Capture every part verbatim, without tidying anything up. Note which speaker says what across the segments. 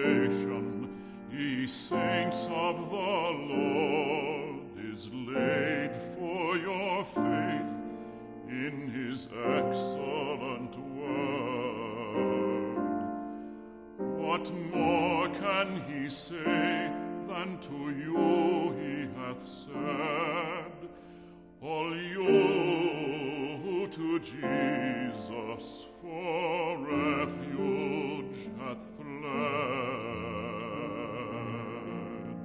Speaker 1: salvation, ye saints of the Lord, is laid for your faith in his excellent word. What more can he say than to you he hath said? All you who to Jesus for refuge hath fled.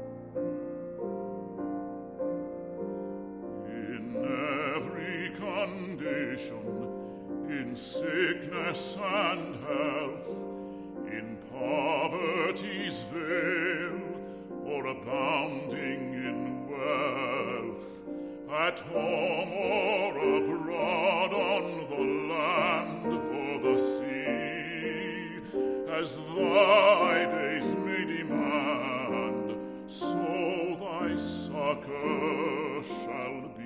Speaker 1: In every condition, in sickness and health, in poverty's vale, or abounding in wealth, at home or abroad, on the land or the sea, as thy days may demand, so thy succor shall be.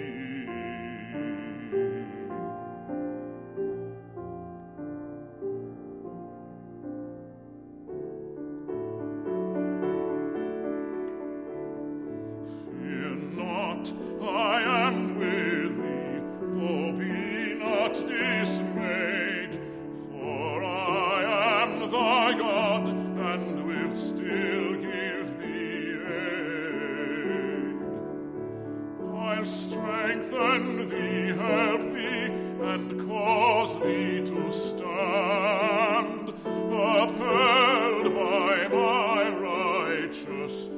Speaker 1: Fear not, I am with thee, oh, be not dismayed, for I am thy God, and will still give thee aid. I'll strengthen thee, help thee, and cause thee to stand, upheld by my righteous,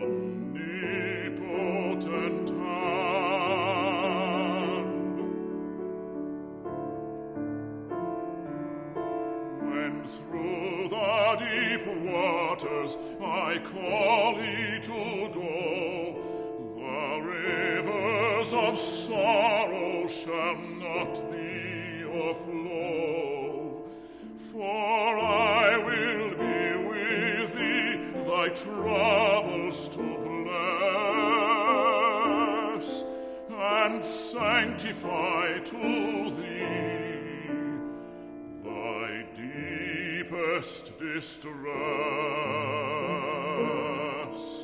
Speaker 1: omnipotent hand. When through the deep waters I call thee to go, the rivers of sorrow shall not thee o'erflow. For I will be with thee, thy troubles to bless, and sanctify to thee thy deepest distress.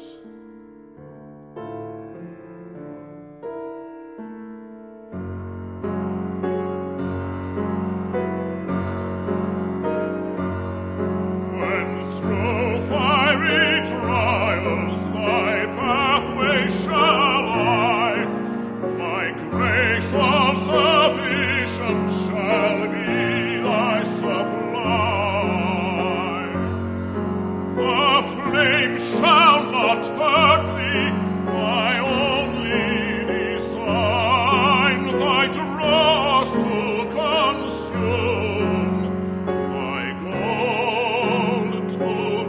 Speaker 1: Fiery trials thy pathway shall lie, my grace all sufficient shall be thy supply. The flame shall not hurt thee, my only design, thy dross to consume, thy gold to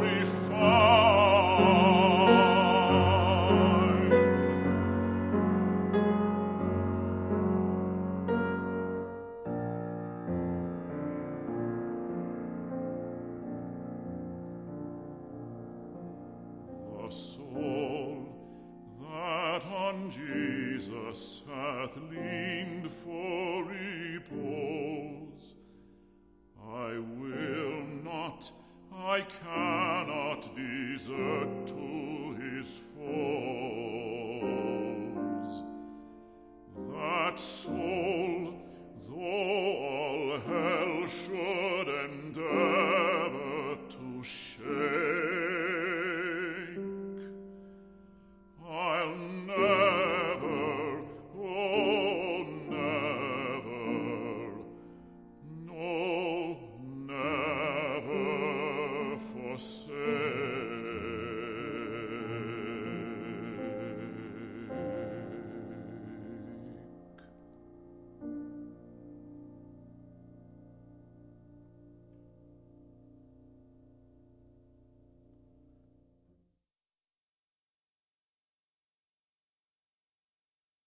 Speaker 1: soul that on Jesus hath leaned for repose, I will not, I cannot desert to his foes. That soul